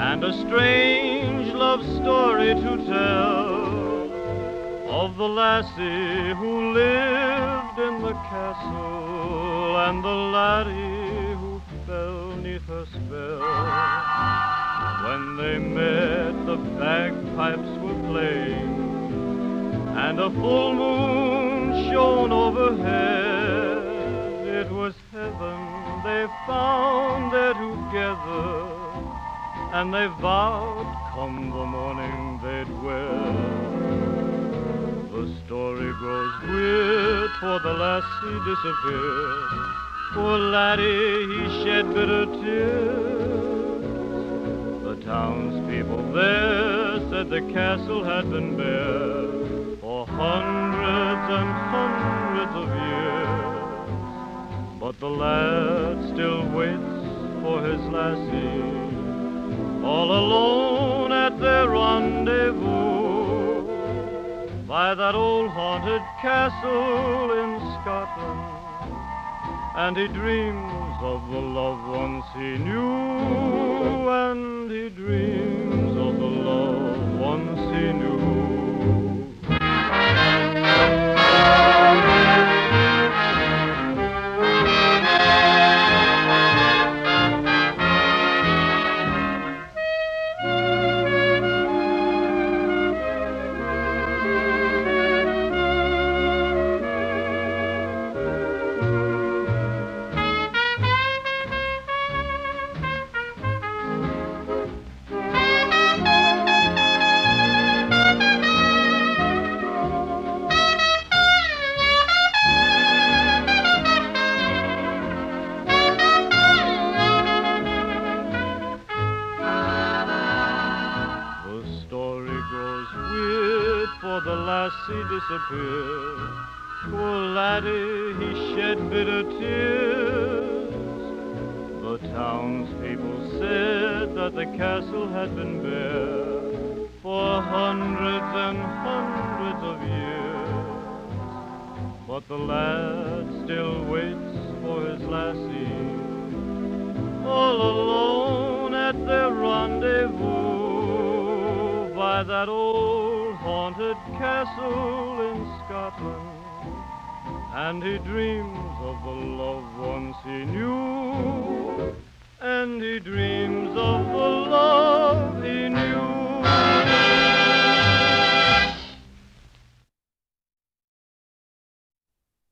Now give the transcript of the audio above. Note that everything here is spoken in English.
and a strange love story to tell of the lassie who lived in the castle and the laddie who fell 'neath her spell. When they met, the bagpipes were playing, and a full moon shone overhead. It was heaven they found there together, and they vowed come the morning they'd wed. The story grows weird, for the lassie disappeared. Poor laddie, he shed bitter tears. The townspeople there said the castle had been bare for hundreds and hundreds of years. But the lad still waits for his lassie, all alone at their rendezvous, by that old haunted castle in Scotland. And he dreams of the loved ones he knew, and he dreams of the loved ones he knew. The lassie disappeared. Poor laddie, he shed bitter tears. The townspeople said that the castle had been bare for hundreds and hundreds of years. But the lad still waits for his lassie, all alone at their rendezvous, by that old haunted castle in Scotland. And he dreams of the loved ones he knew, and he dreams of the love